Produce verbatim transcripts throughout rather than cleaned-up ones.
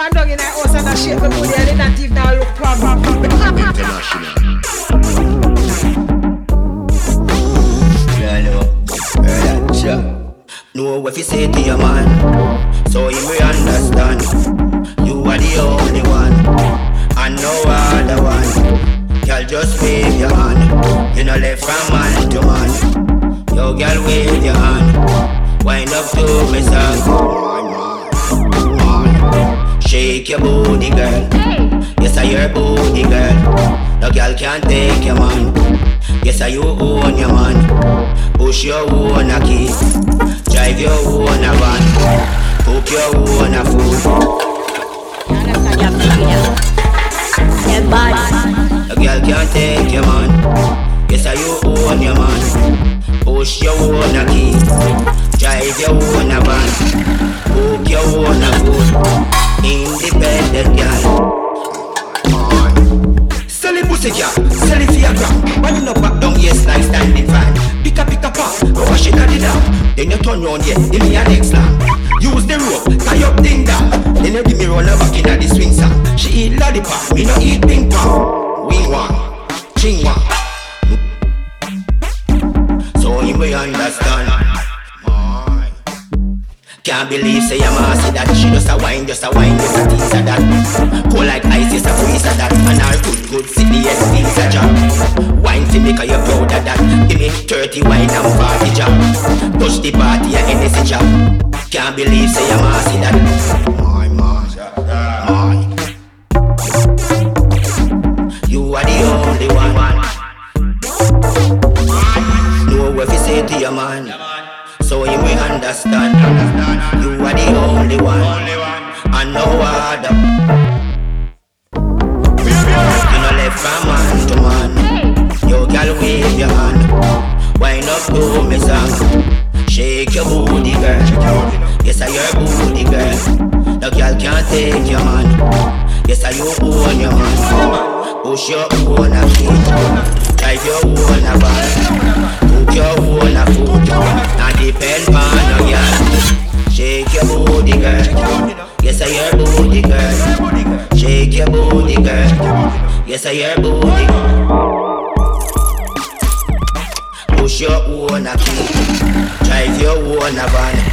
man down in a house and a shake the booty and they not even now look proper. International. Yeah, no, yeah, sure. Know what you say to your man, so you may understand. You are the only one, and no other one. Girl, just wave your hand. You know left from man to man. Yo, girl, wave your hand. Wind up to me song. Shake your booty, girl. Yes, I your booty, girl. No girl can take your man. Yes, I you own your man. Push your own a key. Drive your own a van. Cook your own a food. No girl can take your man. Yes, I you own your man. Push your own a key. Drive your own a van. Cook your own a food. Independent girl. Sell it pussy girl, sell it for your gram. Running up back down, yes, like standing fan. Pick a pick a pop, go wash it at the dam. Then you turn round, yeah, give me a next slam. Use the rope, tie up ding dong. Then you give me roll her back in at the swing song. She eat lollipop, me no eat ping pong. Wing one, ching one. So you may understand. Can't believe say your ma say that. She just a wine, just a wine, just a tease of that. Cold like ice, just a freeze of that. And her good, good, sit the S P's a job. Wine for me cause you're proud of that. Give me thirty wine and forty job. Touch the party and N S job. Can't believe say your ma say that. My, my, my. You are the only one. Know what you say to your man, so you will understand. You are the only one, and no other. You know left from man to man. You girl wave your hand. Wind up to me song. Shake your booty, girl. Yes, I your booty, girl. The girl can't take your man. Yes, I you own your man. Push your own a key. Drive your own a van. Cook your own a food. Now depend on your girl. Shake your booty, girl. Yes, I your booty, girl. Shake your booty, girl. Yes, I your booty. Push your own a key. Drive your own a van.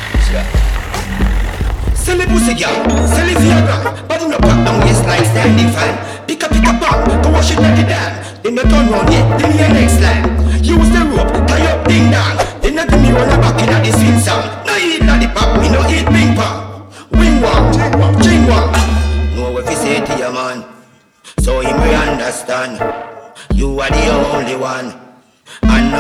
Sell it pussy girl, sell it for your gram. Body no pop down, yes like standing fan. Pick up, pick up bang, go wash it at the dam. Then you turn round, yeah, then you next line. Use the rope, tie up ding dong. Then you give me run a back in a the swing song. No eat lollipop, me no eat ping pong. Wing one, ching one. Know what you say to your man, so he may understand. You are the only one, and no